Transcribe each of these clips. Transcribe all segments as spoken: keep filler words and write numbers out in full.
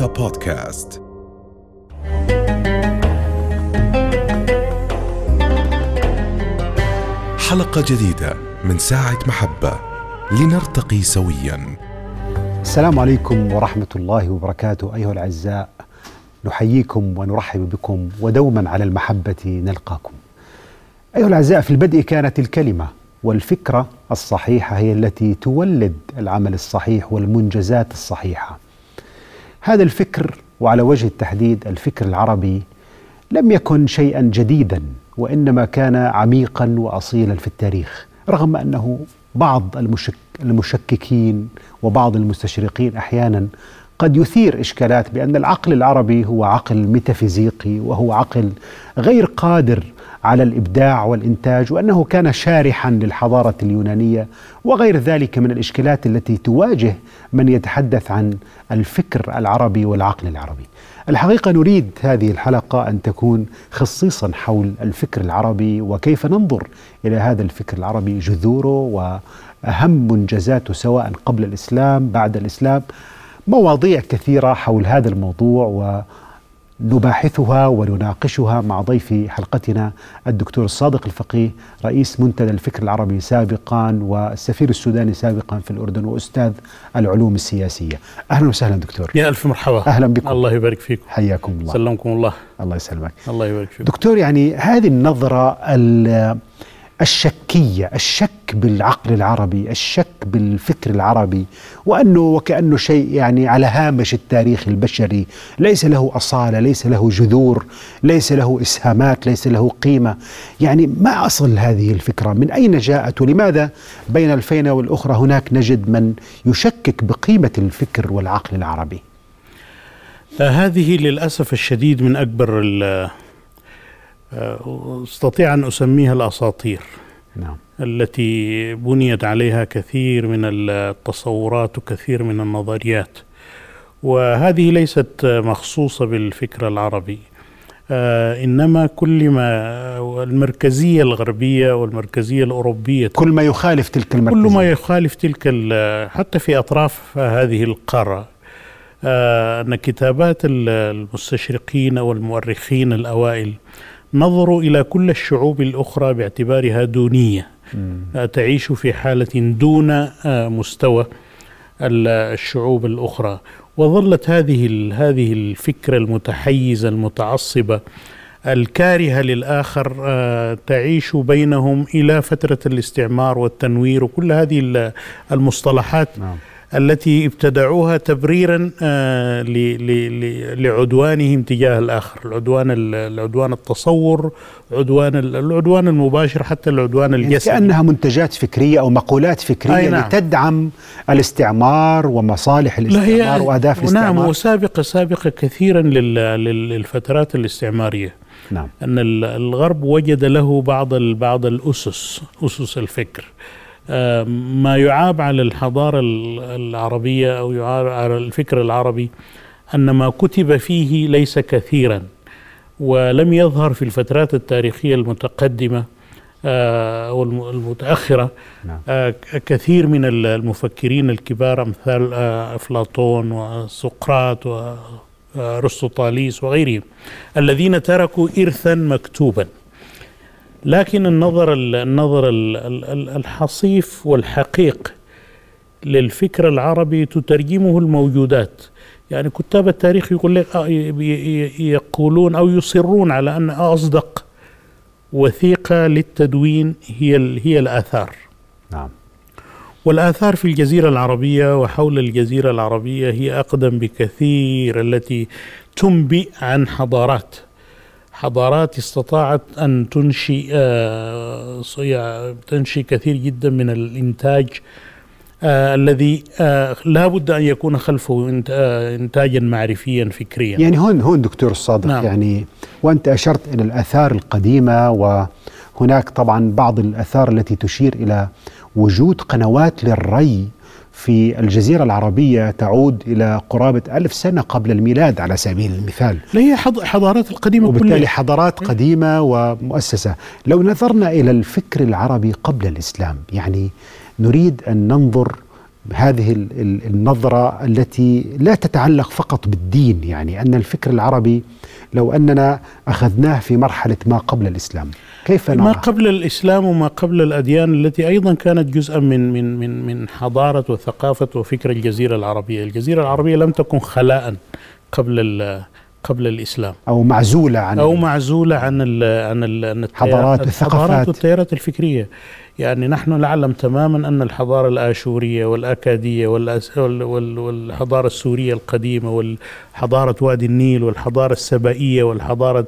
رؤيا بودكاست. حلقة جديدة من ساعة محبة لنرتقي سويا. السلام عليكم ورحمة الله وبركاته. أيها الأعزاء، نحييكم ونرحب بكم، ودوما على المحبة نلقاكم. أيها الأعزاء، في البدء كانت الكلمة، والفكرة الصحيحة هي التي تولد العمل الصحيح والمنجزات الصحيحة. هذا الفكر، وعلى وجه التحديد الفكر العربي، لم يكن شيئا جديدا، وإنما كان عميقا وأصيلا في التاريخ، رغم أنه بعض المشك المشككين وبعض المستشرقين أحيانا قد يثير إشكالات بأن العقل العربي هو عقل ميتافيزيقي، وهو عقل غير قادر على الإبداع والإنتاج، وأنه كان شارحا للحضارة اليونانية وغير ذلك من الإشكالات التي تواجه من يتحدث عن الفكر العربي والعقل العربي. الحقيقة نريد هذه الحلقة أن تكون خصيصا حول الفكر العربي، وكيف ننظر إلى هذا الفكر العربي، جذوره وأهم منجزاته سواء قبل الإسلام بعد الإسلام. مواضيع كثيرة حول هذا الموضوع ونباحثها ونناقشها مع ضيف حلقتنا الدكتور الصادق الفقيه، رئيس منتدى الفكر العربي سابقا والسفير السوداني سابقا في الأردن وأستاذ العلوم السياسية. أهلا وسهلا دكتور. يا ألف مرحبا. أهلا بكم. الله يبارك فيكم. حياكم الله. سلمكم الله. الله يسلمك. الله يبارك فيكم. دكتور، يعني هذه النظرة الشكية، الشك بالعقل العربي، الشك بالفكر العربي، وأنه وكأنه شيء يعني على هامش التاريخ البشري، ليس له أصالة، ليس له جذور، ليس له إسهامات، ليس له قيمة. يعني ما أصل هذه الفكرة؟ من أين جاءت؟ ولماذا بين الفينة والأخرى هناك نجد من يشكك بقيمة الفكر والعقل العربي؟ هذه للأسف الشديد من أكبر، استطيع أن أسميها الأساطير. نعم. التي بنيت عليها كثير من التصورات وكثير من النظريات، وهذه ليست مخصوصة بالفكر العربي، آه إنما كل ما المركزية الغربية والمركزية الأوروبية، كل ما يخالف تلك المركزية، كل ما يخالف تلك حتى في أطراف هذه القارة. آه أن كتابات المستشرقين والمؤرخين الأوائل نظروا إلى كل الشعوب الأخرى باعتبارها دونية، م. تعيش في حالة دون مستوى الشعوب الأخرى، وظلت هذه هذه الفكرة المتحيزة المتعصبة الكارهة للآخر تعيش بينهم إلى فترة الاستعمار والتنوير، وكل هذه المصطلحات نعم. التي ابتدعوها تبريرا آه لعدوانهم تجاه الآخر، العدوان العدوان التصور، عدوان العدوان المباشر، حتى العدوان الجسدي، يعني كأنها منتجات فكرية أو مقولات فكرية نعم. لتدعم الاستعمار ومصالح الاستعمار وأهداف الاستعمار. نعم، وسابقة سابقة كثيرا للفترات الاستعمارية. نعم. أن الغرب وجد له بعض بعض الأسس أسس الفكر، ما يعاب على الحضارة العربية أو يعاب على الفكر العربي أن ما كتب فيه ليس كثيرا، ولم يظهر في الفترات التاريخية المتقدمة أو المتأخرة كثير من المفكرين الكبار أمثال أفلاطون وسقراط وأرسطوطاليس وغيرهم، الذين تركوا إرثا مكتوبا. لكن النظر النظر الحصيف والحقيق للفكر العربي تترجمه الموجودات. يعني كتاب التاريخ يقول لك يقولون أو يصرون على أن أصدق وثيقة للتدوين هي هي الآثار. نعم. والآثار في الجزيرة العربية وحول الجزيرة العربية هي أقدم بكثير، التي تنبئ عن حضارات حضارات استطاعت أن تنشئ آه تنشئ كثير جدا من الإنتاج آه الذي آه لا بد أن يكون خلفه آه إنتاجا معرفيا فكريا. يعني هون هون دكتور الصادق، نعم. يعني وأنت أشرت إلى الآثار القديمة، وهناك طبعا بعض الآثار التي تشير إلى وجود قنوات للري في الجزيرة العربية تعود إلى قرابة ألف سنة قبل الميلاد على سبيل المثال. لا هي حضارات القديمة، وبالتالي كلها حضارات قديمة ومؤسسة. لو نظرنا إلى الفكر العربي قبل الإسلام، يعني نريد أن ننظر هذه النظرة التي لا تتعلق فقط بالدين، يعني أن الفكر العربي لو أننا أخذناه في مرحلة ما قبل الإسلام كيف نرى؟ ما قبل الإسلام وما قبل الأديان التي أيضا كانت جزءا من من من من حضارة وثقافة وفكر الجزيرة العربية. الجزيرة العربية لم تكن خلاء قبل قبل الإسلام أو معزولة عن أو معزولة عن ال عن ال الحضارات والثقافات والتيارات الفكرية. يعني نحن نعلم تماما أن الحضارة الآشورية والأكادية والحضارة السورية القديمة والحضارة وادي النيل والحضارة السبائية والحضارة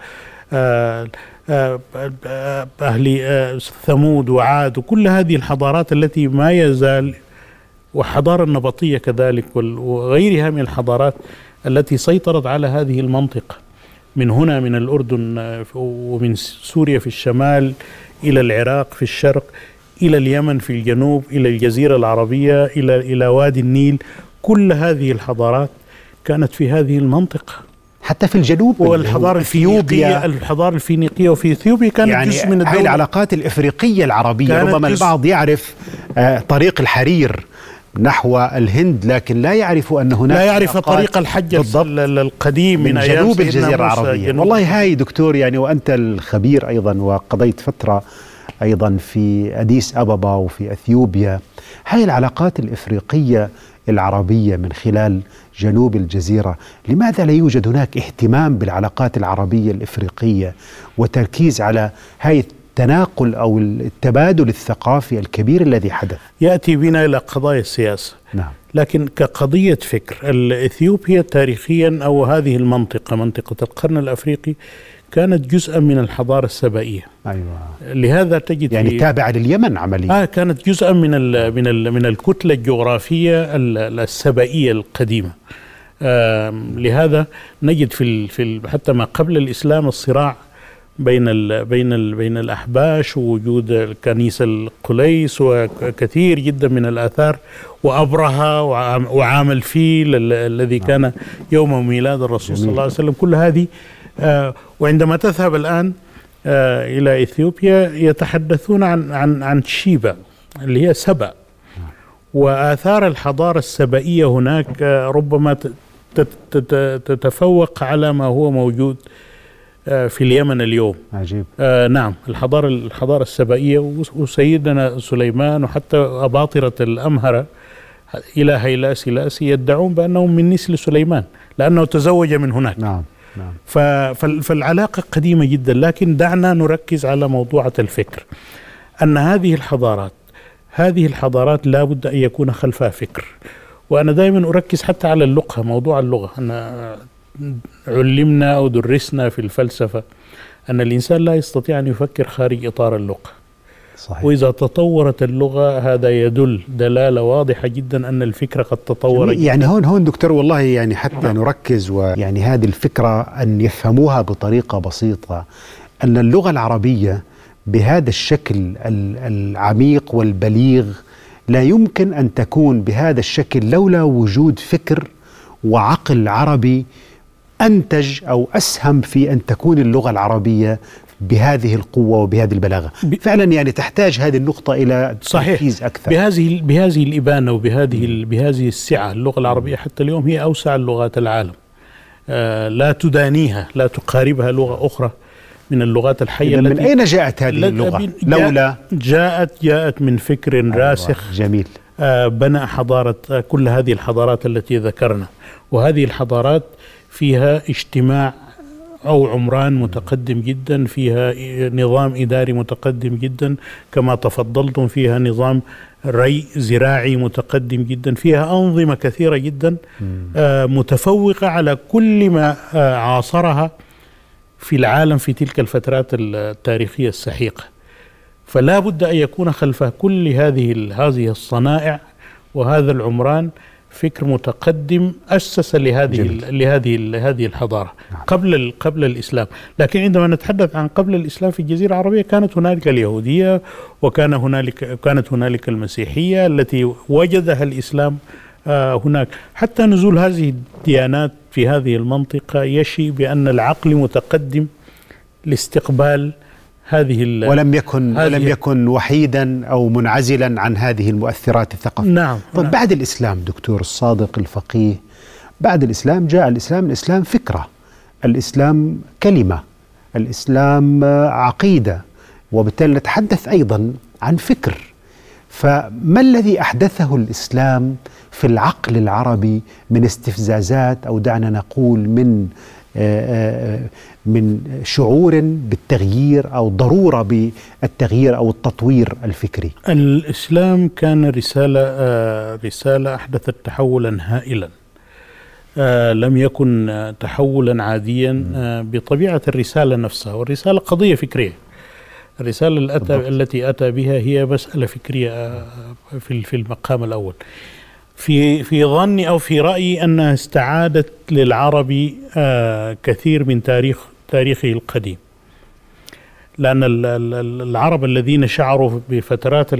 أهل ثمود وعاد وكل هذه الحضارات التي ما يزال، وحضارة النبطية كذلك وغيرها من الحضارات التي سيطرت على هذه المنطقة، من هنا من الأردن ومن سوريا في الشمال إلى العراق في الشرق إلى اليمن في الجنوب إلى الجزيرة العربية إلى إلى وادي النيل. كل هذه الحضارات كانت في هذه المنطقة، حتى في الجنوب والحضارة الفينيقية الحضارة الفينيقية وفي إثيوبيا كانت يعني جزء من الدولة. العلاقات الإفريقية العربية ربما البعض يعرف آه طريق الحرير نحو الهند، لكن لا يعرف أن هناك لا يعرف طريق الحج القديم من, من جنوب الجزيرة العربية. جنوب. والله هاي دكتور، يعني وأنت الخبير أيضا وقضيت فترة أيضا في أديس أبابا وفي أثيوبيا، هاي العلاقات الإفريقية العربية من خلال جنوب الجزيرة، لماذا لا يوجد هناك اهتمام بالعلاقات العربية الإفريقية وتركيز على هاي التناقل أو التبادل الثقافي الكبير الذي حدث؟ يأتي بنا إلى قضايا السياسة. نعم. لكن كقضية فكر، إثيوبيا تاريخيا أو هذه المنطقة منطقة القرن الأفريقي كانت جزءا من الحضارة السبائية. أيوة. لهذا تجد يعني تابعة لليمن عمليا. آه كانت جزءا من ال من ال من الكتلة الجغرافية السبائية القديمة. آه لهذا نجد في ال في ال حتى ما قبل الإسلام الصراع بين ال بين ال بين الأحباش ووجود الكنيسة القليس وكثير جدا من الآثار وأبرهة وعام الفيل الذي كان يوم ميلاد الرسول صلى الله عليه وسلم. كل هذه آه وعندما تذهب الآن آه إلى إثيوبيا يتحدثون عن عن عن شيبا اللي هي سبأ، وآثار الحضارة السبائية هناك آه ربما تتفوق على ما هو موجود في اليمن اليوم. عجيب. آه نعم، الحضارة الحضارة السبائية وسيدنا سليمان وحتى أباطرة الأمهرة إلى هيلا سلاسي يدعون بأنهم من نسل سليمان لأنه تزوج من هناك. نعم نعم. فالعلاقة قديمة جدا، لكن دعنا نركز على موضوعة الفكر، أن هذه الحضارات هذه الحضارات لا بد أن يكون خلفها فكر. وأنا دائما أركز حتى على اللغة، موضوع اللغة. أنا علمنا أو درسنا في الفلسفة أن الإنسان لا يستطيع أن يفكر خارج إطار اللغة. صحيح. وإذا تطورت اللغة هذا يدل دلالة واضحة جدا أن الفكرة قد تطورت. يعني هون هون دكتور والله يعني حتى نركز، ويعني هذه الفكرة أن يفهموها بطريقة بسيطة، أن اللغة العربية بهذا الشكل العميق والبليغ لا يمكن أن تكون بهذا الشكل لولا وجود فكر وعقل عربي أنتج أو أسهم في أن تكون اللغة العربية بهذه القوة وبهذه البلاغة. فعلا يعني تحتاج هذه النقطة إلى تركيز أكثر. بهذه بهذه الإبانة وبهذه بهذه السعة، اللغة العربية حتى اليوم هي أوسع اللغات العالم، آه لا تدانيها، لا تقاربها لغة أخرى من اللغات الحية. من أين جاءت هذه اللغة؟ لولا جاءت جاءت من فكر راسخ. جميل. آه بنى حضارة آه كل هذه الحضارات التي ذكرنا، وهذه الحضارات فيها اجتماع أو عمران متقدم جدا، فيها نظام إداري متقدم جدا كما تفضلتم، فيها نظام ري زراعي متقدم جدا، فيها أنظمة كثيرة جدا آه متفوقة على كل ما آه عاصرها في العالم في تلك الفترات التاريخية السحيقة. فلا بد أن يكون خلف كل هذه هذه الصنائع وهذا العمران فكر متقدم أسس لهذه لهذه لهذه الحضارة قبل قبل الإسلام. لكن عندما نتحدث عن قبل الإسلام في الجزيرة العربية كانت هنالك اليهودية وكان هنالك كانت هنالك المسيحية التي وجدها الإسلام هناك. حتى نزول هذه الديانات في هذه المنطقة يشي بأن العقل متقدم لاستقبال هذه ولم يكن هذه ولم يكن وحيدا أو منعزلا عن هذه المؤثرات الثقافية. نعم. طيب نعم. بعد الإسلام دكتور الصادق الفقيه، بعد الإسلام جاء الإسلام. الإسلام فكرة، الإسلام كلمة، الإسلام عقيدة، وبالتالي نتحدث أيضا عن فكر. فما الذي أحدثه الإسلام في العقل العربي من استفزازات، أو دعنا نقول من من شعور بالتغيير أو ضرورة بالتغيير أو التطوير الفكري؟ الإسلام كان رسالة رسالة أحدثت تحولا هائلا. لم يكن تحولا عاديا بطبيعة الرسالة نفسها، والرسالة قضية فكرية. الرسالة التي, التي أتى بها هي مسألة فكرية في في المقام الأول. في في ظني أو في رأيي أنها استعادت للعربي كثير من تاريخ تاريخه القديم، لأن العرب الذين شعروا بفترات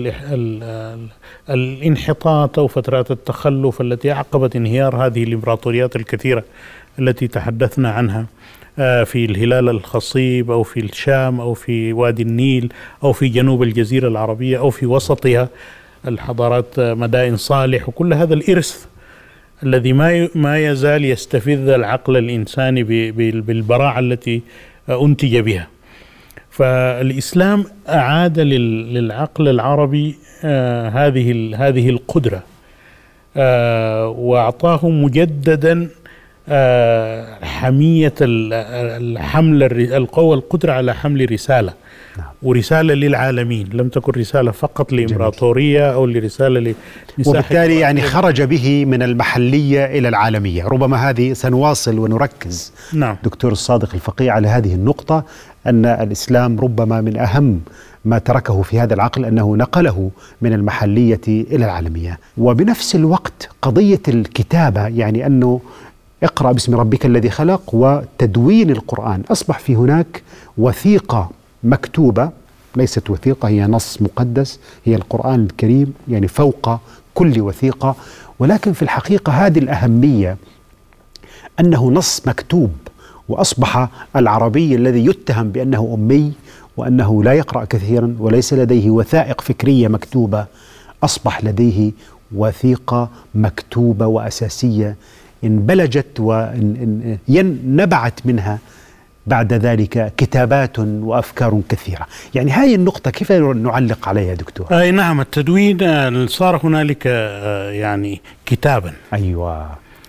الانحطاط أو فترات التخلف التي عقبت انهيار هذه الإمبراطوريات الكثيرة التي تحدثنا عنها في الهلال الخصيب أو في الشام أو في وادي النيل أو في جنوب الجزيرة العربية أو في وسطها الحضارات مدائن صالح، وكل هذا الإرث الذي ما ما يزال يستفز العقل الإنساني بالبراعة التي أنتج بها. فالإسلام أعاد للعقل العربي هذه هذه القدرة، وأعطاه مجددا حمية الحمل القوة القدرة على حمل رسالة، ورسالة للعالمين، لم تكن رسالة فقط لإمبراطورية أو لرسالة لمساحة. وبالتالي يعني خرج به من المحلية إلى العالمية. ربما هذه سنواصل ونركز نعم. دكتور الصادق الفقيه على هذه النقطة، أن الإسلام ربما من أهم ما تركه في هذا العقل أنه نقله من المحلية إلى العالمية. وبنفس الوقت قضية الكتابة، يعني أنه اقرأ باسم ربك الذي خلق، وتدوين القرآن. أصبح في هناك وثيقة مكتوبة، ليست وثيقة، هي نص مقدس، هي القرآن الكريم، يعني فوق كل وثيقة. ولكن في الحقيقة هذه الأهمية أنه نص مكتوب، وأصبح العربي الذي يتهم بأنه أمي وأنه لا يقرأ كثيرا وليس لديه وثائق فكرية مكتوبة، أصبح لديه وثيقة مكتوبة وأساسية انبلجت ونبعت منها بعد ذلك كتابات وأفكار كثيرة. يعني هذه النقطة كيف نعلق عليها دكتور؟ أي نعم، التدوين صار هنالك يعني كتابا. أيوة.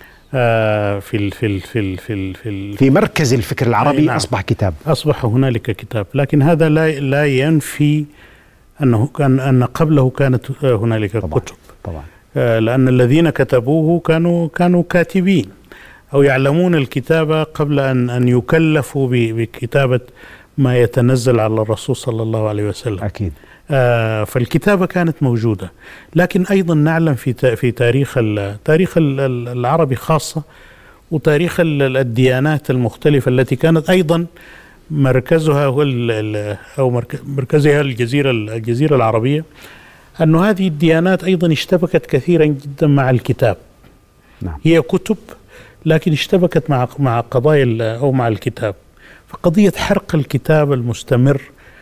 في ال في ال في ال في ال في, ال في مركز الفكر العربي. نعم. أصبح كتاب، أصبح هنالك كتاب، لكن هذا لا لا ينفي أنه كان أن قبله كانت هنالك طبعا. كتب طبعا. لأن الذين كتبوه كانوا كانوا كاتبين أو يعلمون الكتابة قبل أن أن يكلفوا بكتابة ما يتنزل على الرسول صلى الله عليه وسلم. أكيد. آه فالكتابة كانت موجودة، لكن أيضا نعلم في في تاريخ تاريخ العربي خاصة، وتاريخ الديانات المختلفة التي كانت أيضا مركزها هو أو مركزها الجزيرة الجزيرة العربية، أن هذه الديانات أيضا اشتبكت كثيرا جدا مع الكتاب. نعم. هي كتب لكن اشتبكت مع مع قضايا أو مع الكتاب. فقضية حرق الكتاب المستمر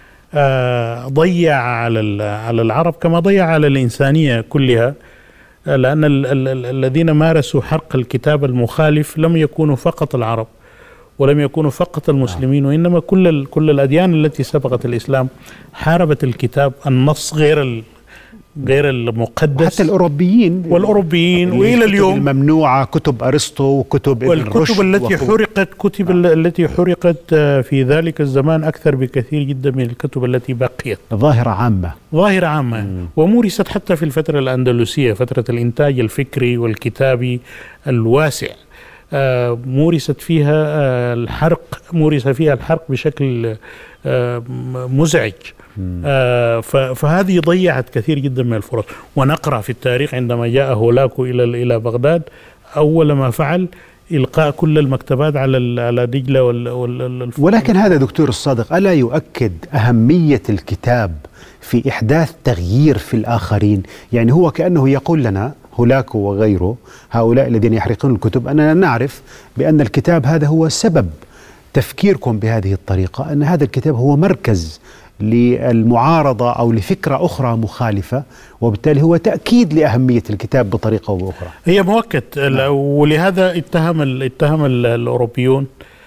آه ضيع على على العرب كما ضيع على الإنسانية كلها، آه لأن ال ال ال الذين مارسوا حرق الكتاب المخالف لم يكونوا فقط العرب ولم يكونوا فقط المسلمين، وإنما كل كل الأديان التي سبقت الإسلام حاربت الكتاب، النص غير غير المقدس، حتى الأوروبيين والأوروبيين وإلى اليوم الممنوعة، كتب أرسطو وكتب والكتب التي حرقت كتب آه. التي حرقت في ذلك الزمان أكثر بكثير جدا من الكتب التي بقيت. ظاهرة عامة ظاهرة عامة مم. ومورست حتى في الفترة الأندلسية، فترة الإنتاج الفكري والكتابي الواسع، آه مورست فيها آه الحرق مورس فيها الحرق بشكل آه مزعج. آه فهذه ضيعت كثير جدا من الفرص. ونقرأ في التاريخ عندما جاء هولاكو إلى إلى بغداد، أول ما فعل إلقاء كل المكتبات على على دجلة وال وال ولكن هذا دكتور الصادق ألا يؤكد أهمية الكتاب في إحداث تغيير في الآخرين؟ يعني هو كأنه يقول لنا هولاكو وغيره، هؤلاء الذين يحرقون الكتب، أننا نعرف بأن الكتاب هذا هو سبب تفكيركم بهذه الطريقة، أن هذا الكتاب هو مركز للمعارضة أو لفكرة أخرى مخالفة، وبالتالي هو تأكيد لأهمية الكتاب بطريقة أو بأخرى. هي مؤكد. نعم. ولهذا اتهم اتهم الأوروبيون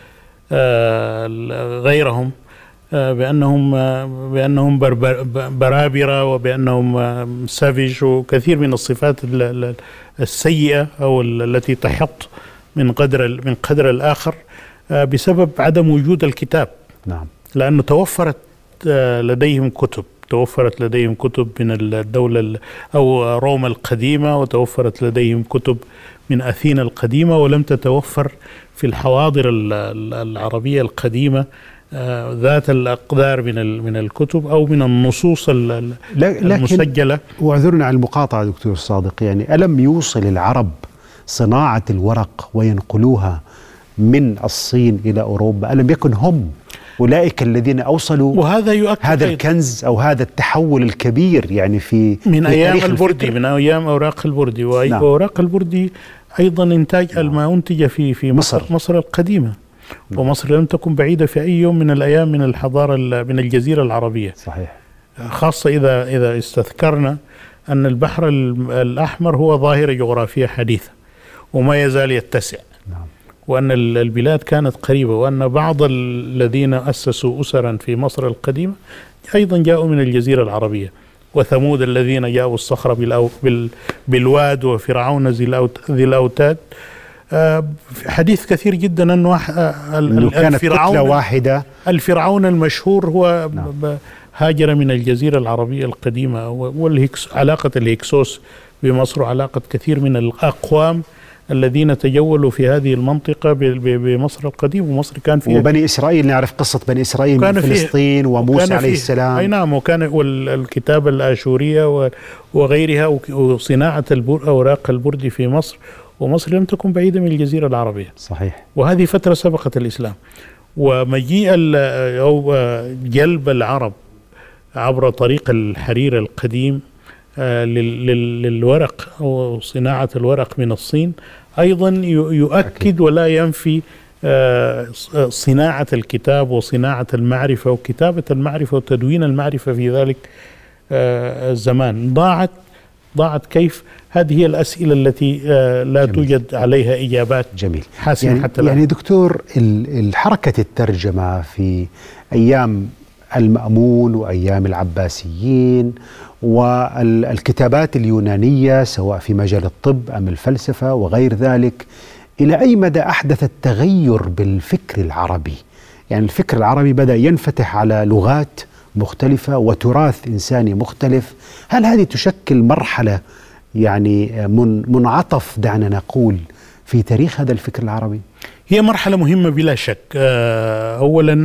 غيرهم بأنهم بأنهم برابرة وبأنهم سافيج وكثير من الصفات السيئة أو التي تحط من قدر من قدر الآخر بسبب عدم وجود الكتاب. نعم. لأنه توفرت لديهم كتب توفرت لديهم كتب من الدولة أو روما القديمة، وتوفرت لديهم كتب من أثينا القديمة، ولم تتوفر في الحواضر العربية القديمة ذات الأقدار من من الكتب أو من النصوص المسجلة. واعذرنا على المقاطعة دكتور صادق، يعني ألم يوصل العرب صناعة الورق وينقلوها من الصين إلى أوروبا؟ ألم يكن هم أولئك الذين أوصلوا وهذا يؤكد هذا الكنز أو هذا التحول الكبير يعني في من في أيام البردي، من أيام أوراق البردي. وأوراق نعم. البردي أيضا إنتاج نعم. ما أنتج في في مصر مصر, مصر القديمة. نعم. ومصر لم تكن بعيدة في أي يوم من الأيام من الحضارة من الجزيرة العربية. صحيح. خاصة إذا إذا استذكرنا أن البحر الأحمر هو ظاهرة جغرافية حديثة وما يزال يتسع. نعم. وأن البلاد كانت قريبة، وأن بعض الذين أسسوا أسرا في مصر القديمة أيضا جاءوا من الجزيرة العربية، وثمود الذين جاءوا الصخرة بالواد، وفرعون ذي الأوتاد. حديث كثير جدا أنه كانت كتلة واحدة. الفرعون المشهور هو نعم. هاجر من الجزيرة العربية القديمة. وعلاقة الهكسوس بمصر وعلاقة كثير من الأقوام الذين تجولوا في هذه المنطقة بمصر القديم. ومصر كان فيها وبني إسرائيل، نعرف قصة بني إسرائيل من فلسطين وموسى عليه السلام. أي نعم. وكان والكتابة الآشورية وغيرها وصناعة أوراق البرد في مصر، ومصر لم تكن بعيدة من الجزيرة العربية. صحيح. وهذه فترة سبقت الإسلام. ومجيء أو جلب العرب عبر طريق الحرير القديم للورق أو صناعة الورق من الصين أيضا يؤكد ولا ينفي صناعة الكتاب وصناعة المعرفة وكتابة المعرفة وتدوين المعرفة في ذلك الزمان. ضاعت ضاعت كيف؟ هذه هي الأسئلة التي لا جميل. توجد عليها إجابات جميل حاسمة يعني حتى يعني دكتور، الحركة الترجمة في أيام المأمون وأيام العباسيين والكتابات اليونانية سواء في مجال الطب أم الفلسفة وغير ذلك، إلى أي مدى أحدث التغير بالفكر العربي؟ يعني الفكر العربي بدأ ينفتح على لغات مختلفة وتراث إنساني مختلف. هل هذه تشكل مرحلة يعني من منعطف دعنا نقول في تاريخ هذا الفكر العربي؟ هي مرحلة مهمة بلا شك. أولا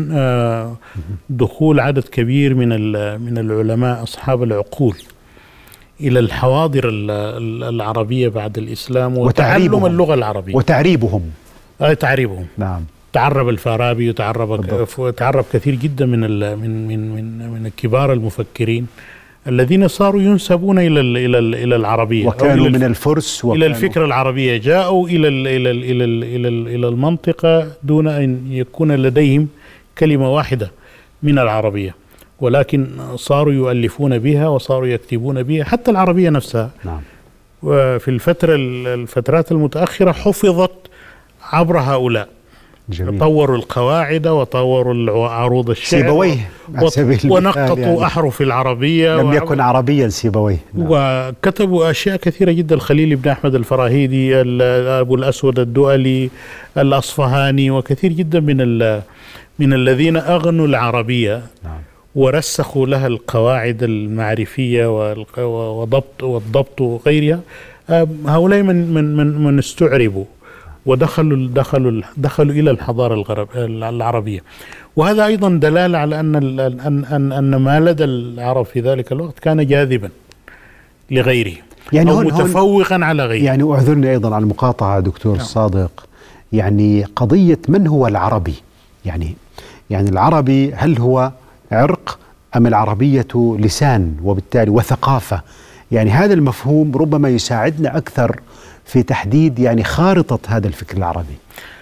دخول عدد كبير من من العلماء أصحاب العقول إلى الحواضر العربية بعد الإسلام وتعلم اللغة العربية وتعريبهم. آه تعريبهم. نعم. تعرب الفارابي وتعرب تعرب كثير جدا من من من من من كبار المفكرين الذين صاروا ينسبون الى الى الى العربيه وكانوا من الفرس الى الفكره العربيه، جاءوا الى ال الى ال الى ال الى, ال إلى المنطقه دون ان يكون لديهم كلمه واحده من العربيه، ولكن صاروا يؤلفون بها وصاروا يكتبون بها حتى العربيه نفسها. نعم. وفي الفتره الفترات المتاخره حفظت عبر هؤلاء. جميل. طوروا القواعد وطوروا عروض الشعر سيبويه ونقطوا يعني أحرف العربية لم يكن عربيا سيبويه. نعم. وكتبوا أشياء كثيرة جدا، الخليل بن أحمد الفراهيدي، أبو الأسود الدؤلي، الأصفهاني، وكثير جدا من من الذين أغنوا العربية. نعم. ورسخوا لها القواعد المعرفية والضبط والضبط وغيرها. هؤلاء من من من, من استعربوا ودخلوا دخلوا دخلوا الى الحضاره الغرب العربيه، وهذا ايضا دلاله على ان ان ان, أن ما لدى العرب في ذلك الوقت كان جاذبا لغيره، يعني او متفوقا على غيره. يعني اعذرني ايضا على المقاطعه دكتور نعم. صادق، يعني قضيه من هو العربي؟ يعني يعني العربي هل هو عرق ام العربيه لسان وبالتالي وثقافه؟ يعني هذا المفهوم ربما يساعدنا اكثر في تحديد يعني خارطة هذا الفكر العربي.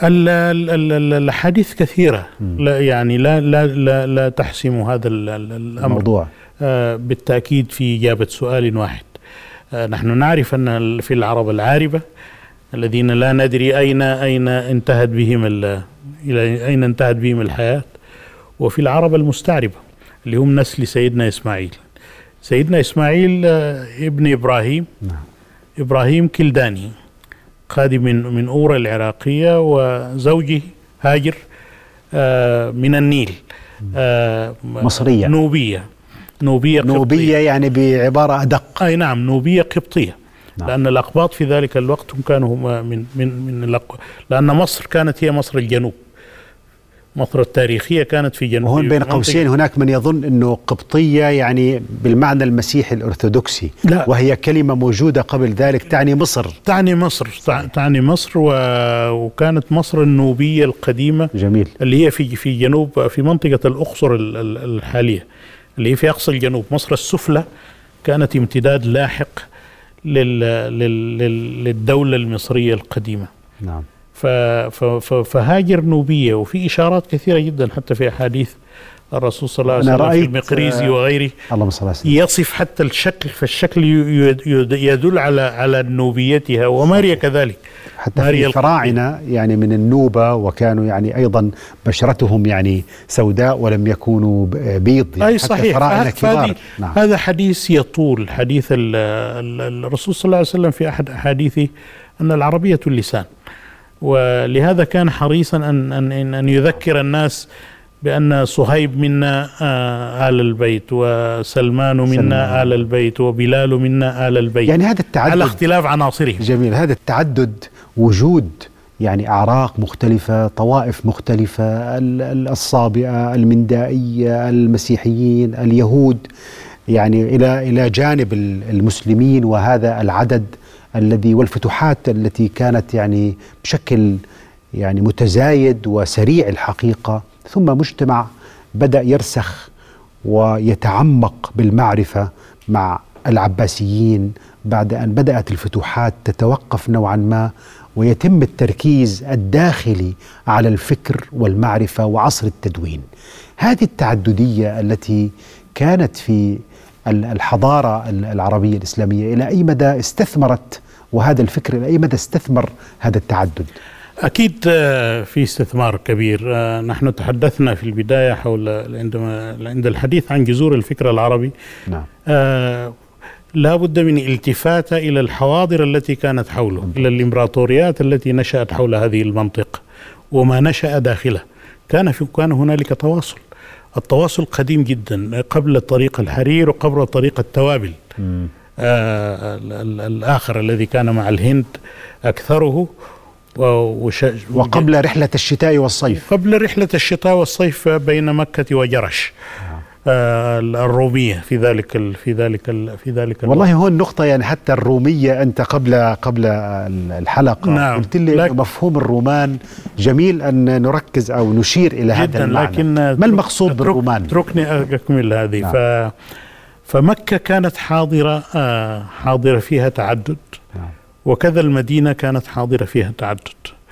الحديث كثيرة، لا يعني لا لا لا, لا تحسم هذا الأمر الموضوع بالتأكيد في إجابة سؤال واحد. نحن نعرف أن في العرب العاربة الذين لا ندري أين أين انتهت بهم إلى أين انتهت بهم الحياة، وفي العرب المستعربة اللي هم نسل سيدنا إسماعيل. سيدنا إسماعيل ابن إبراهيم، إبراهيم كلداني قادم من من أورا العراقية، وزوجه هاجر من النيل، مصرية نوبية نوبية نوبية يعني بعبارة أدق. أي نعم، نوبية قبطية. نعم. لأن الأقباط في ذلك الوقت هم كانوا هم من من من الأق... لأن مصر كانت هي مصر الجنوب، مصر التاريخية كانت في جنوب. وهون بين قوسين هناك من يظن أنه قبطية يعني بالمعنى المسيحي الأرثوذكسي، لا، وهي كلمة موجودة قبل ذلك تعني مصر. تعني مصر تعني مصر و... وكانت مصر النوبية القديمة. جميل. اللي هي في في جنوب، في منطقة الأقصر الحالية، اللي هي في أقصى الجنوب. مصر السفلى كانت امتداد لاحق لل... لل... للدولة المصرية القديمة. نعم. فهاجر نوبية، وفي إشارات كثيرة جدا حتى في أحاديث الرسول صلى الله عليه وسلم في المقريزي وغيره يصف حتى الشكل، فالشكل يدل على على نوبيتها، وماريا كذلك. حتى في الفراعنة يعني من النوبة، وكانوا يعني أيضا بشرتهم يعني سوداء ولم يكونوا بيض يعني. أي صحيح. فهذا نعم. هذا حديث يطول، حديث الرسول صلى الله عليه وسلم في أحد أحاديثه أن العربية اللسان، ولهذا كان حريصا أن أن أن يذكر الناس بأن صهيب منا آل البيت، وسلمان منا آل البيت، وبلال منا آل البيت، يعني هذا التعدد على اختلاف عناصره. جميل. هذا التعدد، وجود يعني أعراق مختلفة، طوائف مختلفة، الصابئة، المندائية، المسيحيين، اليهود، يعني إلى إلى جانب المسلمين، وهذا العدد الذي والفتوحات التي كانت يعني بشكل يعني متزايد وسريع الحقيقة، ثم مجتمع بدأ يرسخ ويتعمق بالمعرفة مع العباسيين بعد أن بدأت الفتوحات تتوقف نوعا ما، ويتم التركيز الداخلي على الفكر والمعرفة وعصر التدوين. هذه التعددية التي كانت في الحضارة العربية الإسلامية إلى أي مدى استثمرت، وهذا الفكر إلى أي مدى استثمر هذا التعدد؟ أكيد في استثمار كبير. نحن تحدثنا في البداية حول عندما عند الحديث عن جذور الفكر العربي. نعم. آه لا بد من التفاتة إلى الحواضر التي كانت حوله، إلى الإمبراطوريات التي نشأت حول هذه المنطقة وما نشأ داخله. كان في كان هنالك تواصل، التواصل قديم جدا قبل طريق الحرير وقبل طريق التوابل. آه الآخر الذي كان مع الهند أكثره، وش... وقبل رحلة الشتاء والصيف، قبل رحلة الشتاء والصيف بين مكة وجرش. آه الرومية في ذلك ال في ذلك ال في ذلك والله هو النقطة، يعني حتى الرومية أنت قبل قبل الحلقة نعم. قلت لي لك... مفهوم الرومان جميل أن نركز أو نشير إلى هذا المعنى، لكن ما المقصود بالرومان؟ اتركني أكمل هذه. نعم. ف فمكة كانت حاضرة آه حاضرة فيها تعدد. نعم. وكذا المدينة كانت حاضرة فيها تعدد،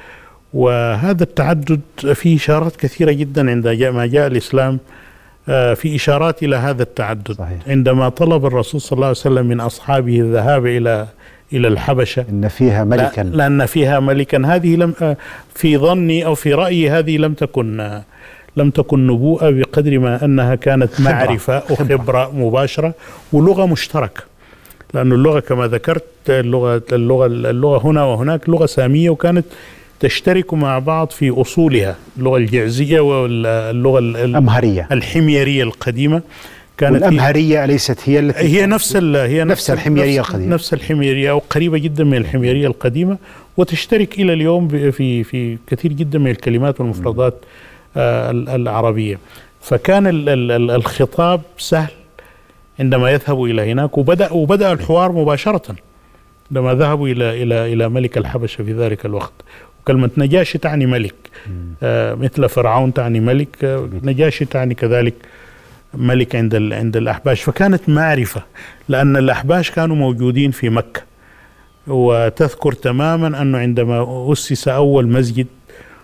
وهذا التعدد فيه إشارات كثيرة جدا عند جاء ما جاء الإسلام، في إشارات إلى هذا التعدد. صحيح. عندما طلب الرسول صلى الله عليه وسلم من أصحابه الذهاب إلى إلى الحبشة إن فيها ملكا، لأن فيها ملكا، هذه لم في ظني أو في رأيي هذه لم تكن لم تكن نبوءة بقدر ما أنها كانت خبرة. معرفة وخبرة مباشرة ولغة مشتركة، لأن اللغة كما ذكرت اللغة اللغة اللغة هنا وهناك لغة سامية، وكانت تشترك مع بعض في أصولها، اللغة الجعزية واللغة الأمهرية الحميرية القديمة. كانت والأمهرية أليست هي التي هي نفس هي نفس, نفس الحميرية القديمة، نفس الحميرية أو قريبة جدا من الحميرية القديمة، وتشترك إلى اليوم في في كثير جدا من الكلمات والمفردات آه العربية. فكان ال ال الخطاب سهل عندما يذهبوا إلى هناك، وبدأ وبدأ الحوار مباشرة عندما ذهبوا إلى إلى إلى ملك الحبشة في ذلك الوقت. وكلمة نجاشي تعني ملك، آه مثل فرعون تعني ملك، آه نجاشي تعني كذلك ملك عند عند الأحباش. فكانت معرفة، لأن الأحباش كانوا موجودين في مكة. وتذكر تماما أنه عندما أسس أول مسجد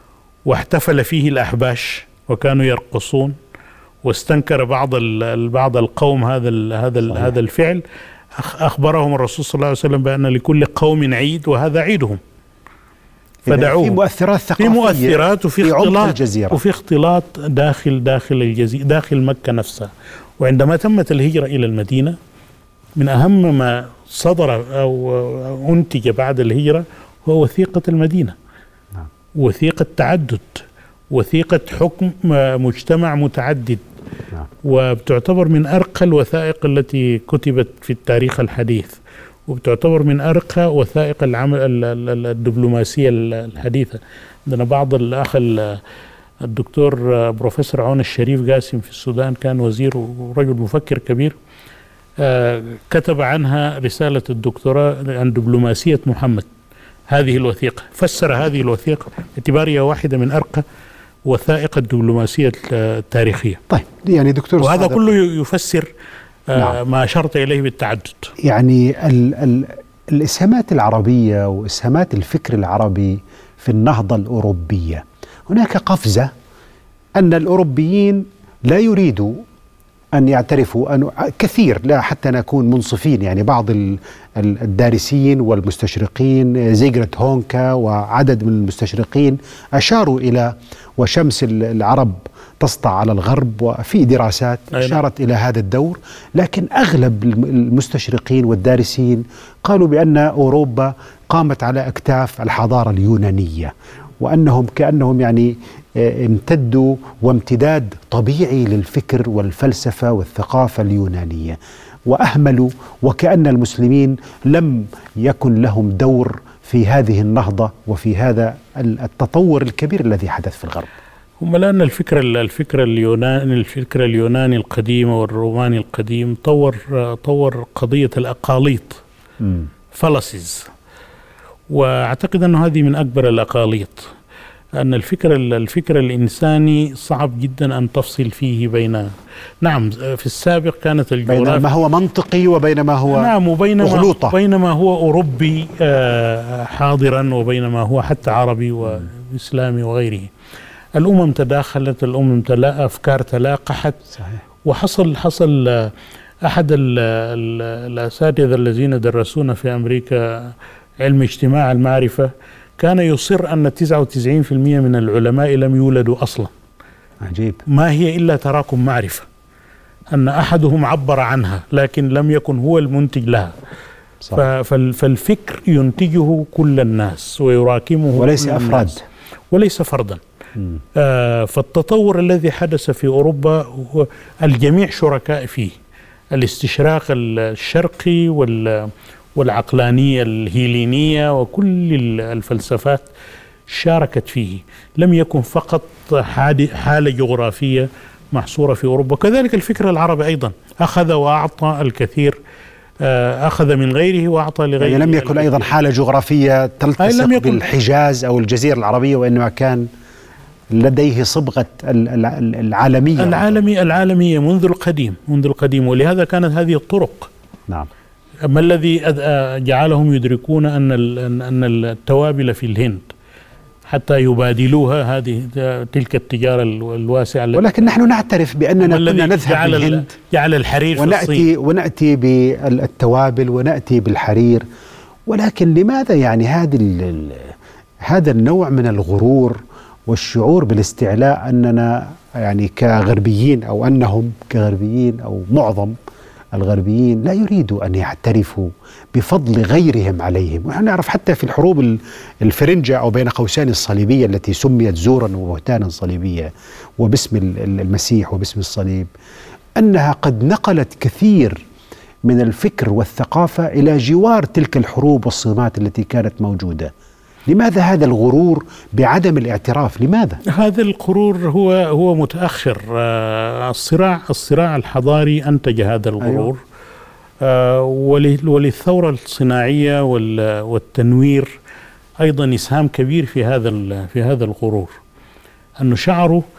واحتفل فيه الأحباش وكانوا يرقصون، واستنكر بعض بعض القوم هذا هذا هذا الفعل. أخبرهم الرسول صلى الله عليه وسلم بأن لكل قوم عيد وهذا عيدهم، فدعوه. في مؤثرات ثقافية، في مؤثرات وفي في اختلاط الجزيرة. وفي اختلاط داخل داخل الجزيرة داخل مكة نفسها. وعندما تمت الهجرة إلى المدينة، من أهم ما صدر أو أنتج بعد الهجرة هو وثيقة المدينة، نعم. وثيقة تعدد، وثيقة حكم مجتمع متعدد، نعم. وبتعتبر من أرقى الوثائق التي كتبت في التاريخ الحديث، وبتعتبر من أرقى وثائق العمل الدبلوماسية الحديثة. عندنا بعض الأخ الدكتور بروفيسور عون الشريف قاسم في السودان، كان وزير ورجل مفكر كبير، كتب عنها رسالة الدكتوراه عن دبلوماسية محمد. هذه الوثيقة فسر هذه الوثيقة باعتبارها واحدة من أرقى وثائق الدبلوماسية التاريخية. طيب يعني دكتور، وهذا كله يفسر نعم. ما أشرت إليه بالتعدد. يعني ال ال الإسهامات العربية وإسهامات الفكر العربي في النهضة الأوروبية، هناك قفزة أن الأوروبيين لا يريدوا أن يعترفوا أن كثير، لا حتى نكون منصفين، يعني بعض الدارسين والمستشرقين زيغرت هونكا وعدد من المستشرقين أشاروا إلى وشمس العرب تسطع على الغرب، وفي دراسات أشارت إلى هذا الدور. لكن أغلب المستشرقين والدارسين قالوا بأن أوروبا قامت على أكتاف الحضارة اليونانية، وأنهم كأنهم يعني امتدوا وامتداد طبيعي للفكر والفلسفة والثقافة اليونانية، وأهملوا وكأن المسلمين لم يكن لهم دور في هذه النهضة وفي هذا التطور الكبير الذي حدث في الغرب. هم لأن الفكر الفكر اليوناني الفكر اليوناني القديم والروماني القديم طور طور قضية الأقاليط، فلسز، وأعتقد أن هذه من أكبر الأقاليط، أن الفكر الفكر الإنساني صعب جدا أن تفصل فيه بين، نعم في السابق كانت الجغرافيا بين ما هو منطقي وبين ما هو نعم وبين أغلوطة، بين ما هو أوروبي حاضرا وبين ما هو حتى عربي وإسلامي وغيره. الأمم تداخلت، الأمم تلا أفكار تلاقحت، صحيح. وحصل حصل أحد الأساتذة الذين درسونا في أمريكا علم اجتماع المعرفة كان يصر أن تسعة وتسعين بالمئة من العلماء لم يولدوا أصلا. عجيب. ما هي إلا تراكم معرفة، أن أحدهم عبر عنها لكن لم يكن هو المنتج لها. فالفكر ينتجه كل الناس ويراكمه وليس أفراد وليس فردا. آه فالتطور الذي حدث في أوروبا هو الجميع شركاء فيه، الاستشراق الشرقي وال والعقلانية الهيلينية وكل الفلسفات شاركت فيه، لم يكن فقط حالة جغرافية محصورة في أوروبا. كذلك الفكر العربي أيضا أخذ وأعطى الكثير، أخذ من غيره وأعطى لغيره. يعني لم يكن أيضا حالة جغرافية تلتصق بالحجاز أو الجزيرة العربية، وإنما كان لديه صبغة العالمية العالمي العالمية منذ القديم منذ القديم ولهذا كانت هذه الطرق. نعم. ما الذي جعلهم يدركون أن أن التوابل في الهند حتى يبادلوها هذه تلك التجارة الواسعة؟ ولكن نحن نعترف بأننا كنا نذهب للهند، جعل الحرير ونأتي في الصين، ونأتي بالتوابل ونأتي بالحرير. ولكن لماذا يعني هذا هذا النوع من الغرور والشعور بالاستعلاء، أننا يعني كغربيين أو أنهم كغربيين أو معظم الغربيين لا يريدوا أن يعترفوا بفضل غيرهم عليهم؟ ونحن نعرف حتى في الحروب الفرنجة أو بين قوسين الصليبية التي سميت زورا وبهتانا صليبية وباسم المسيح وباسم الصليب، أنها قد نقلت كثير من الفكر والثقافة إلى جوار تلك الحروب والصدمات التي كانت موجودة. لماذا هذا الغرور بعدم الاعتراف؟ لماذا؟ هذا الغرور هو هو متأخر. آه الصراع الصراع الحضاري أنتج هذا الغرور. أيوة. آه وللثورة الصناعية والتنوير أيضا إسهام كبير في هذا في هذا الغرور، أنه شعروا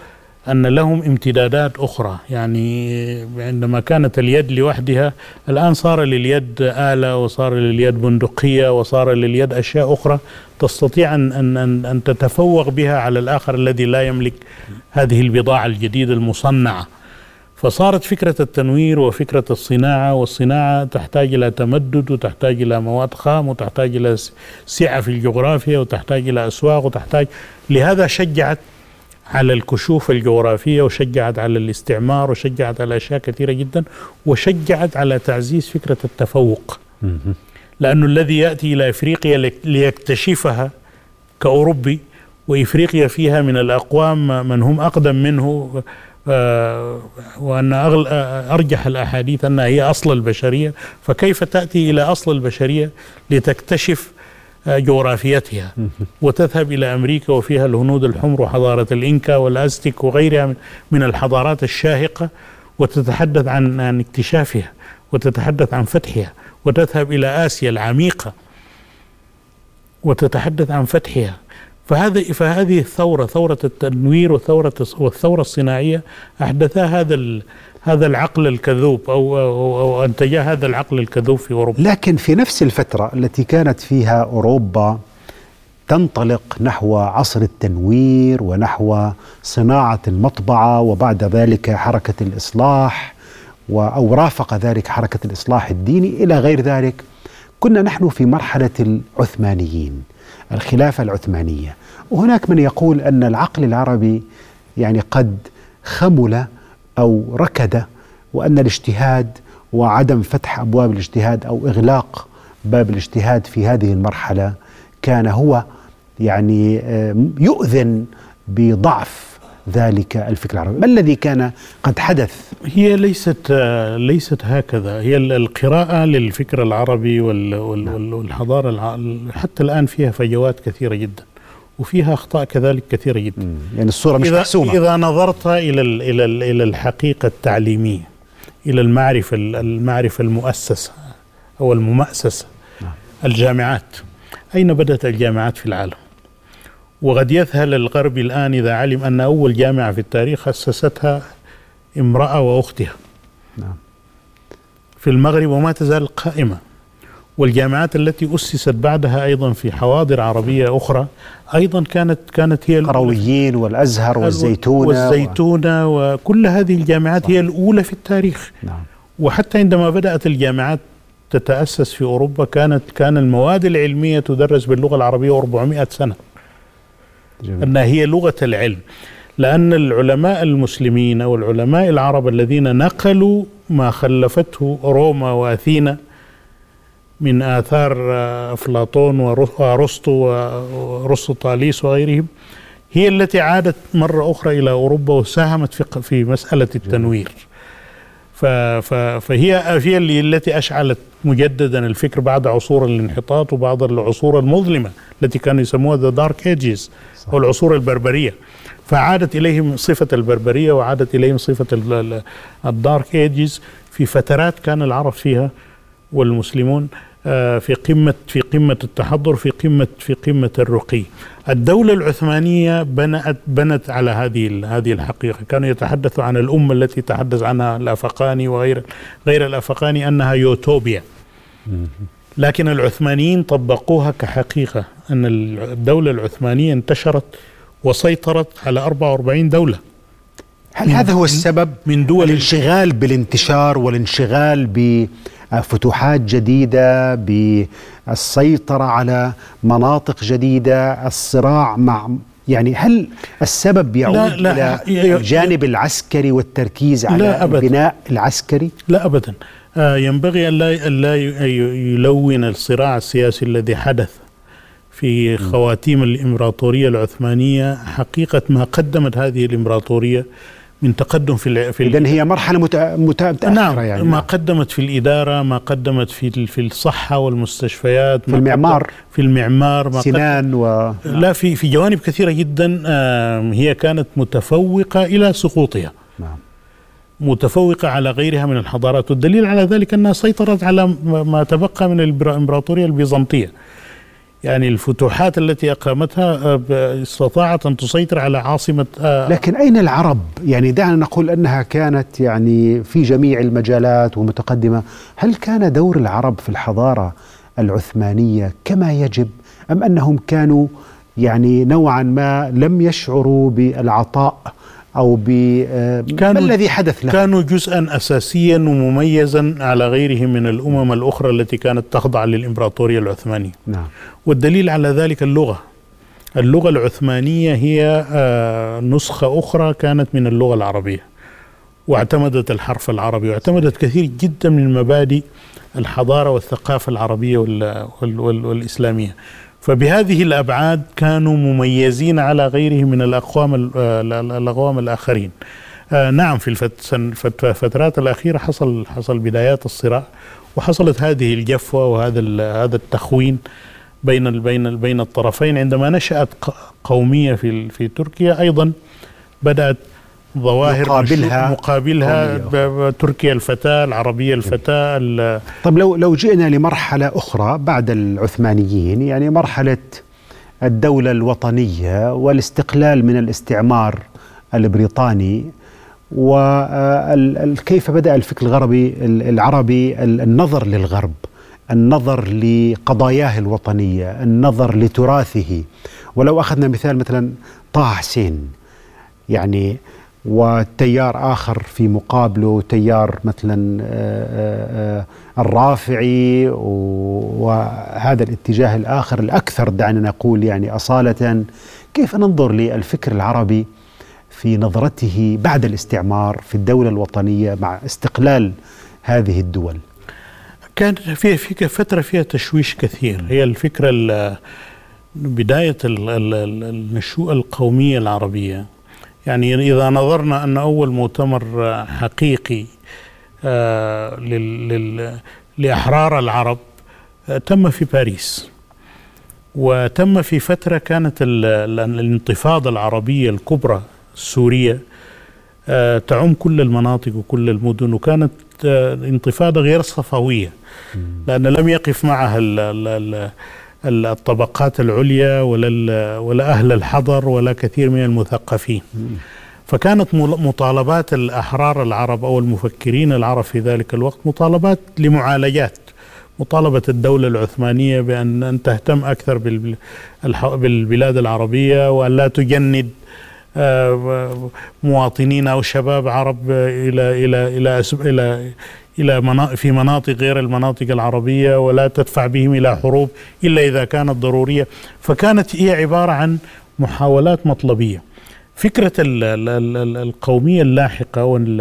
أن لهم امتدادات أخرى. يعني عندما كانت اليد لوحدها، الآن صار لليد آلة، وصار لليد بندقية، وصار لليد أشياء أخرى تستطيع أن, أن, أن تتفوق بها على الآخر الذي لا يملك هذه البضاعة الجديدة المصنعة. فصارت فكرة التنوير وفكرة الصناعة، والصناعة تحتاج إلى تمدد، وتحتاج إلى مواد خام، وتحتاج إلى سعة في الجغرافيا، وتحتاج إلى أسواق، وتحتاج لهذا شجعت على الكشوف الجغرافية، وشجعت على الاستعمار، وشجعت على أشياء كثيرة جدا، وشجعت على تعزيز فكرة التفوق. لأن الذي يأتي إلى إفريقيا ليكتشفها كأوروبي، وإفريقيا فيها من الأقوام من هم أقدم منه، آه وأن أرجح الأحاديث أنها هي أصل البشرية، فكيف تأتي إلى أصل البشرية لتكتشف جغرافيتها وتذهب إلى أمريكا وفيها الهنود الحمر وحضارة الإنكا والأزتك وغيرها من الحضارات الشاهقة، وتتحدث عن عن اكتشافها، وتتحدث عن فتحها، وتذهب إلى آسيا العميقة وتتحدث عن فتحها. فهذا فهذه الثورة، ثورة التنوير وثورة والثورة الصناعية، أحدثها هذا هذا العقل الكذوب أو أو, أو أنتجا هذا العقل الكذوب في أوروبا. لكن في نفس الفترة التي كانت فيها أوروبا تنطلق نحو عصر التنوير ونحو صناعة المطبعة، وبعد ذلك حركة الإصلاح، أو رافق ذلك حركة الإصلاح الديني إلى غير ذلك، كنا نحن في مرحلة العثمانيين، الخلافة العثمانية. وهناك من يقول أن العقل العربي يعني قد خمل أو ركد، وأن الاجتهاد وعدم فتح أبواب الاجتهاد أو إغلاق باب الاجتهاد في هذه المرحلة كان هو يعني يؤذن بضعف ذلك الفكر العربي. ما الذي كان قد حدث؟ هي ليست ليست هكذا. هي القراءة للفكر العربي والحضارة حتى الآن فيها فجوات كثيرة جدا، وفيها أخطاء كذلك كثيرة جدا. يعني الصورة مش إذا محسومة. إذا نظرت إلى إلى إلى الحقيقة التعليمية، إلى المعرفة المعرفة المؤسسة أو المؤسسة، الجامعات، أين بدأت الجامعات في العالم؟ وقد يذهل الغرب الآن إذا علم أن أول جامعة في التاريخ أسستها امرأة وأختها في المغرب، وما تزال قائمة. والجامعات التي أسست بعدها أيضا في حواضر عربية أخرى أيضا كانت كانت هي القرويين والأزهر والزيتونة والزيتونة و... وكل هذه الجامعات صح. هي الأولى في التاريخ. نعم. وحتى عندما بدأت الجامعات تتأسس في أوروبا كانت كان المواد العلمية تدرس باللغة العربية أربعمائة سنة، جميل. أنها هي لغة العلم، لأن العلماء المسلمين أو العلماء العرب الذين نقلوا ما خلفته روما وأثينا من آثار أفلاطون وأرسطو وأرسطاليس وغيرهم، هي التي عادت مرة أخرى إلى أوروبا وساهمت في في مسألة التنوير. فهي هي التي أشعلت مجددا الفكر بعد عصور الانحطاط وبعض العصور المظلمة التي كانوا يسموها ذا دارك ايجز أو العصور البربرية، فعادت إليهم صفة البربرية وعادت إليهم صفة الدارك ايجز في فترات كان العرب فيها والمسلمون في قمة في قمة التحضر، في قمة في قمة الرقي. الدولة العثمانية بنت بنت على هذه هذه الحقيقة. كانوا يتحدثوا عن الأمة التي تحدث عنها الأفقاني وغير غير الأفقاني أنها يوتوبيا، لكن العثمانيين طبقوها كحقيقة، أن الدولة العثمانية انتشرت وسيطرت على أربعة وأربعين دولة. هل هذا هو السبب من دول الانشغال بالانتشار والانشغال بفتوحات جديدة، بالسيطرة على مناطق جديدة، الصراع مع يعني هل السبب يعود لا لا إلى الجانب العسكري والتركيز على البناء العسكري؟ لا أبدا. آه ينبغي أن لا, لا يلون الصراع السياسي الذي حدث في خواتيم الإمبراطورية العثمانية حقيقة ما قدمت هذه الإمبراطورية من تقدم في في إذن هي مرحلة متأخرة. نعم يعني ما قدمت في الإدارة، ما قدمت في في الصحة والمستشفيات، في المعمار في المعمار ما سنان و لا في في جوانب كثيرة جدا. هي كانت متفوقة إلى سقوطها. نعم. متفوقة على غيرها من الحضارات، والدليل على ذلك أنها سيطرت على ما تبقى من الإمبراطورية البيزنطية. يعني الفتوحات التي أقامتها استطاعت أن تسيطر على عاصمة. لكن أين العرب؟ يعني دعنا نقول أنها كانت يعني في جميع المجالات ومتقدمة. هل كان دور العرب في الحضارة العثمانية كما يجب، أم أنهم كانوا يعني نوعا ما لم يشعروا بالعطاء أو ب ما الذي حدث لهم؟ كانوا جزءا أساسيا ومميزا على غيرهم من الأمم الأخرى التي كانت تخضع للإمبراطورية العثمانية. نعم. والدليل على ذلك اللغة اللغة العثمانية هي نسخة أخرى كانت من اللغة العربية، واعتمدت الحرف العربي، واعتمدت كثير جدا من مبادئ الحضارة والثقافة العربية والإسلامية. فبهذه الأبعاد كانوا مميزين على غيرهم من الأقوام الأقوام الآخرين. آه نعم، في الفترات الأخيرة حصل حصل بدايات الصراع، وحصلت هذه الجفوة وهذا هذا التخوين بين بين بين الطرفين. عندما نشأت قومية في في تركيا أيضا بدأت ظواهر مقابلها مقابلها تركيا الفتاة، العربية الفتاة. طب لو لو جئنا لمرحلة أخرى بعد العثمانيين، يعني مرحلة الدولة الوطنية والاستقلال من الاستعمار البريطاني، وكيف بدأ الفكر الغربي العربي النظر للغرب، النظر لقضاياه الوطنية، النظر لتراثه. ولو أخذنا مثال مثلا طه حسين، يعني وتيار آخر في مقابله تيار مثلا الرافعي، وهذا الاتجاه الآخر الأكثر دعنا نقول يعني أصالة. كيف ننظر للفكر العربي في نظرته بعد الاستعمار في الدولة الوطنية مع استقلال هذه الدول؟ كان في في فترة فيها تشويش كثير. هي الفكرة بداية النشوء القومية العربية. يعني إذا نظرنا أن أول مؤتمر حقيقي آه لأحرار العرب آه تم في باريس، وتم في فترة كانت الانتفاضة العربية الكبرى السورية آه تعم كل المناطق وكل المدن، وكانت آه انتفاضة غير صفوية، لأن لم يقف معها ال ال الطبقات العليا ولا ولا أهل الحضر ولا كثير من المثقفين. فكانت مطالبات الأحرار العرب أو المفكرين العرب في ذلك الوقت مطالبات لمعالجات. مطالبة الدولة العثمانية بأن أن تهتم أكثر بالبلاد العربية، وأن لا تجند مواطنين أو شباب عرب إلى إلى إلى إلى إلى مناطق في مناطق غير المناطق العربية، ولا تدفع بهم إلى حروب إلا إذا كانت ضرورية. فكانت هي عبارة عن محاولات مطلبية. فكرة القومية اللاحقة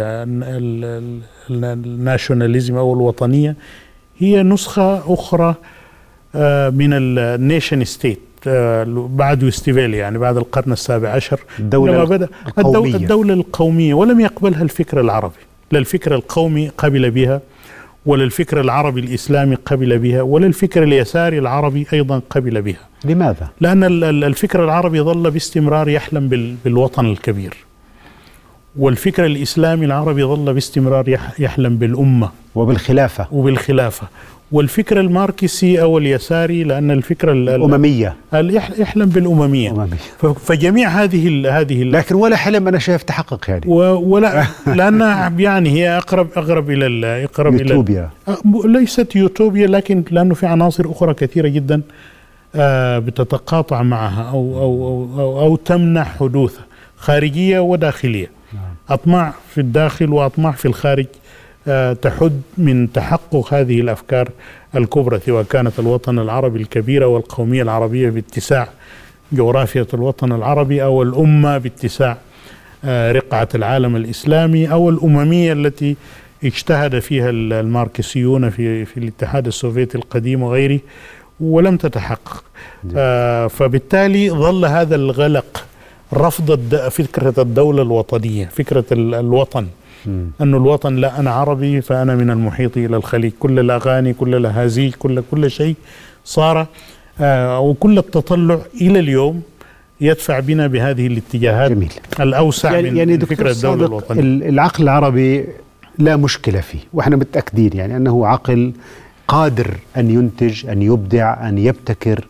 والناشوناليزم أو الوطنية هي نسخة أخرى من النيشن ستيت بعد وستفالي، يعني بعد القرن السابع عشر، الدولة بدأ القومية. الدولة القومية، ولم يقبلها الفكر العربي، لا الفكر القومي قبل بها، ولا الفكر العربي الإسلامي قبل بها، ولا الفكر اليساري العربي أيضا قبل بها. لماذا؟ لأن الفكر العربي ظل باستمرار يحلم بالوطن الكبير، والفكر الإسلامي العربي ظل باستمرار يحلم بالأمة وبالخلافة وبالخلافة والفكر الماركسي أو اليساري لأن الفكرة الأممية يحلم بالأممية. أممية. فجميع هذه ال هذه ال لكن ولا حلم أنا شايف تحقق يعني ولا لأن يعني هي أقرب أقرب إلى أقرب إلى يوتوبيا. ليست يوتوبيا، لكن لأنه في عناصر أخرى كثيرة جدا بتتقاطع معها أو أو أو, أو تمنع حدوثها، خارجية وداخلية. أطماع في الداخل وأطماع في الخارج تحد من تحقق هذه الأفكار الكبرى، سواء كانت الوطن العربي الكبيرة والقومية العربية باتساع جغرافية الوطن العربي، أو الأمة باتساع رقعة العالم الإسلامي، أو الأممية التي اجتهد فيها الماركسيون في في الاتحاد السوفيتي القديم وغيره ولم تتحقق. فبالتالي ظل هذا الغلق، رفض فكرة الدولة الوطنية، فكرة الوطن، أن الوطن لا أنا عربي فأنا من المحيط إلى الخليج، كل الأغاني كل الأهازيج كل كل شيء صار آه وكل التطلع إلى اليوم يدفع بنا بهذه الاتجاهات. جميل. الأوسع يعني من يعني فكرة الدولة الوطنية. العقل العربي لا مشكلة فيه، وإحنا متأكدين يعني أنه عقل قادر أن ينتج، أن يبدع، أن يبتكر،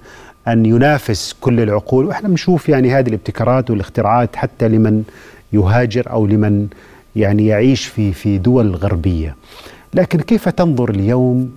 أن ينافس كل العقول، وإحنا بنشوف يعني هذه الابتكارات والاختراعات حتى لمن يهاجر أو لمن يعني يعيش في في دول غربية. لكن كيف تنظر اليوم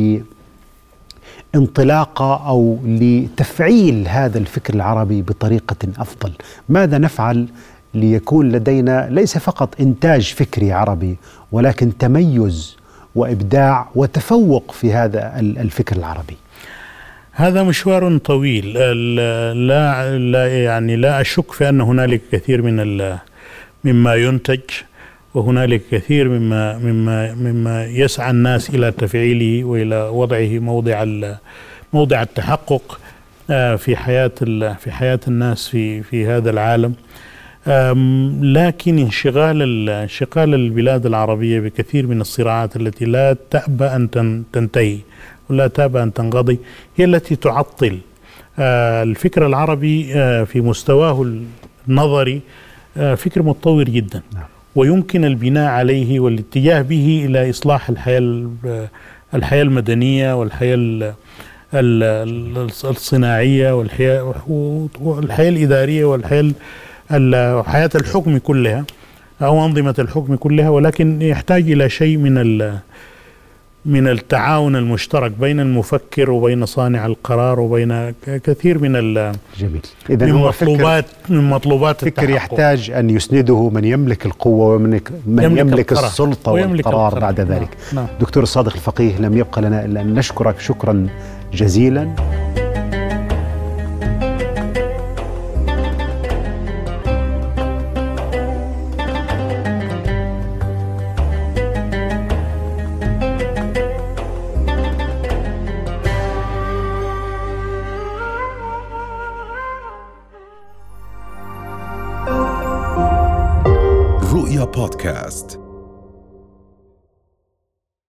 لانطلاقة أو لتفعيل هذا الفكر العربي بطريقة أفضل؟ ماذا نفعل ليكون لدينا ليس فقط إنتاج فكري عربي ولكن تميز وإبداع وتفوق في هذا الفكر العربي؟ هذا مشوار طويل. لا, لا يعني لا أشك في أن هنالك كثير من مما ينتج، وهنالك كثير مما مما مما يسعى الناس إلى تفعيله وإلى وضعه موضع موضع التحقق في حياة في حياة الناس في في هذا العالم. لكن انشغال انشغال البلاد العربية بكثير من الصراعات التي لا تأبى أن تنتهي ولا تأبى أن تنقضي هي التي تعطل الفكر العربي في مستواه النظري. فكر متطور جدا، ويمكن البناء عليه والاتجاه به إلى إصلاح الحياة الحياة المدنية والحياة الصناعية والحياة والحياة الإدارية والحياة حياة الحكم كلها أو أنظمة الحكم كلها، ولكن يحتاج إلى شيء من من التعاون المشترك بين المفكر وبين صانع القرار وبين كثير من جميل. إذن من مطلوبات من مطلوبات فكر التحقق. يحتاج أن يسنده من يملك القوة ومن من يملك, يملك السلطة والقرار بعد ذلك. نعم. دكتور الصادق الفقيه، لم يبقى لنا إلا أن نشكرك شكرا جزيلا. رؤيا بودكاست.